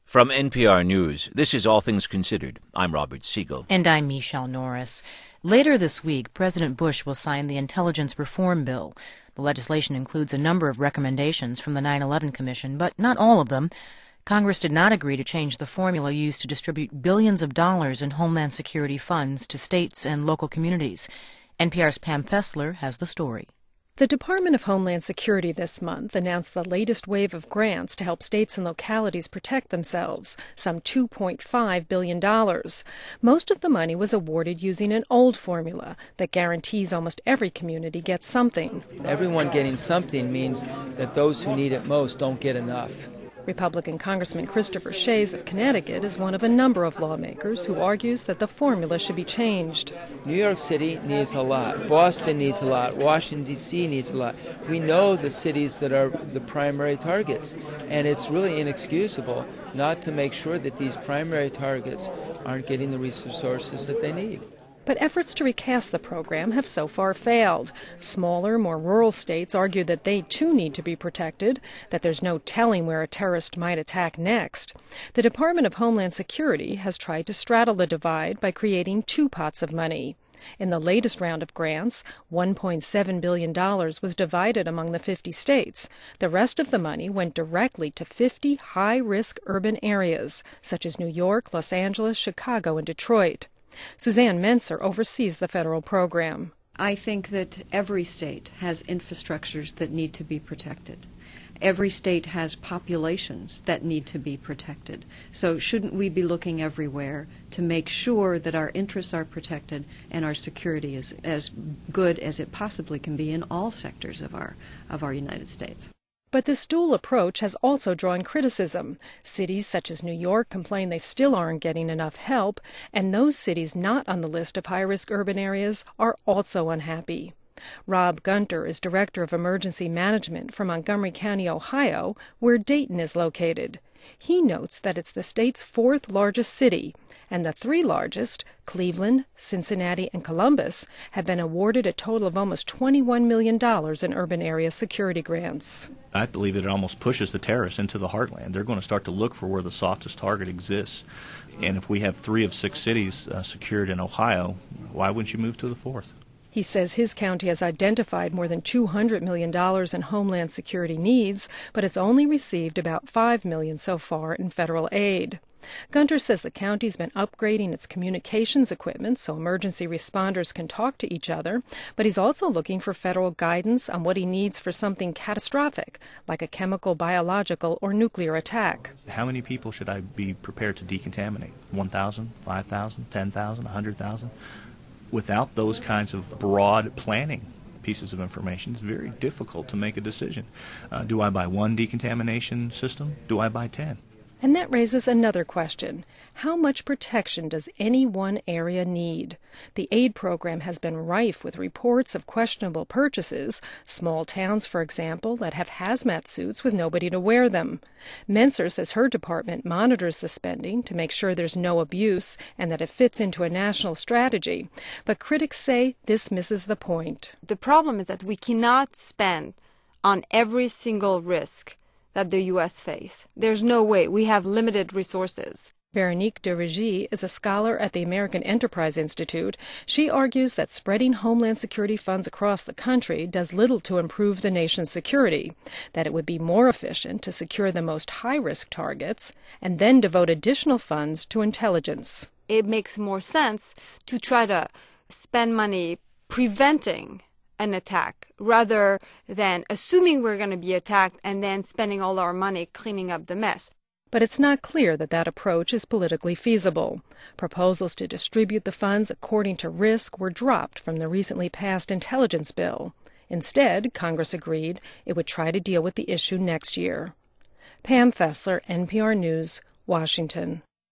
From NPR News, this is All Things Considered. I'm Robert Siegel. And I'm Michelle Norris. Later this week, President Bush will sign the Intelligence Reform Bill. The legislation includes a number of recommendations from the 9/11 Commission, but not all of them. Congress did not agree to change the formula used to distribute billions of dollars in Homeland Security funds to states and local communities. NPR's Pam Fessler has the story. The Department of Homeland Security this month announced the latest wave of grants to help states and localities protect themselves, some $2.5 billion. Most of the money was awarded using an old formula that guarantees almost every community gets something. Everyone getting something means that those who need it most don't get enough. Republican Congressman Christopher Shays of Connecticut is one of a number of lawmakers who argues that the formula should be changed. New York City needs a lot. Boston needs a lot. Washington, D.C. needs a lot. We know the cities that are the primary targets, and it's really inexcusable not to make sure that these primary targets aren't getting the resources that they need. But efforts to recast the program have so far failed. Smaller, more rural states argue that they too need to be protected, that there's no telling where a terrorist might attack next. The Department of Homeland Security has tried to straddle the divide by creating two pots of money. In the latest round of grants, $1.7 billion was divided among the 50 states. The rest of the money went directly to 50 high-risk urban areas, such as New York, Los Angeles, Chicago, and Detroit. Suzanne Menser oversees the federal program. I think that every state has infrastructures that need to be protected. Every state has populations that need to be protected. So shouldn't we be looking everywhere to make sure that our interests are protected and our security is as good as it possibly can be in all sectors of our United States? But this dual approach has also drawn criticism. Cities such as New York complain they still aren't getting enough help, and those cities not on the list of high-risk urban areas are also unhappy. Rob Gunter is Director of Emergency Management for Montgomery County, Ohio, where Dayton is located. He notes that it's the state's fourth largest city, and the three largest, Cleveland, Cincinnati, and Columbus, have been awarded a total of almost $21 million in urban area security grants. I believe it almost pushes the terrorists into the heartland. They're going to start to look for where the softest target exists. And if we have 3 of 6 cities secured in Ohio, why wouldn't you move to the fourth? He says his county has identified more than $200 million in Homeland Security needs, but it's only received about $5 million so far in federal aid. Gunter says the county's been upgrading its communications equipment so emergency responders can talk to each other, but he's also looking for federal guidance on what he needs for something catastrophic, like a chemical, biological, or nuclear attack. How many people should I be prepared to decontaminate? 1,000, 5,000, 10,000, 100,000? Without those kinds of broad planning pieces of information, it's very difficult to make a decision. Do I buy one decontamination system? Do I buy 10? And that raises another question. How much protection does any one area need? The aid program has been rife with reports of questionable purchases, small towns, for example, that have hazmat suits with nobody to wear them. Menser says her department monitors the spending to make sure there's no abuse and that it fits into a national strategy. But critics say this misses the point. The problem is that we cannot spend on every single risk that the U.S. face. There's no way. We have limited resources. Veronique de Regie is a scholar at the American Enterprise Institute. She argues that spreading Homeland Security funds across the country does little to improve the nation's security, that it would be more efficient to secure the most high-risk targets and then devote additional funds to intelligence. It makes more sense to try to spend money preventing an attack rather than assuming we're going to be attacked and then spending all our money cleaning up the mess. But it's not clear that that approach is politically feasible. Proposals to distribute the funds according to risk were dropped from the recently passed intelligence bill. Instead, Congress agreed it would try to deal with the issue next year. Pam Fessler, NPR News, Washington.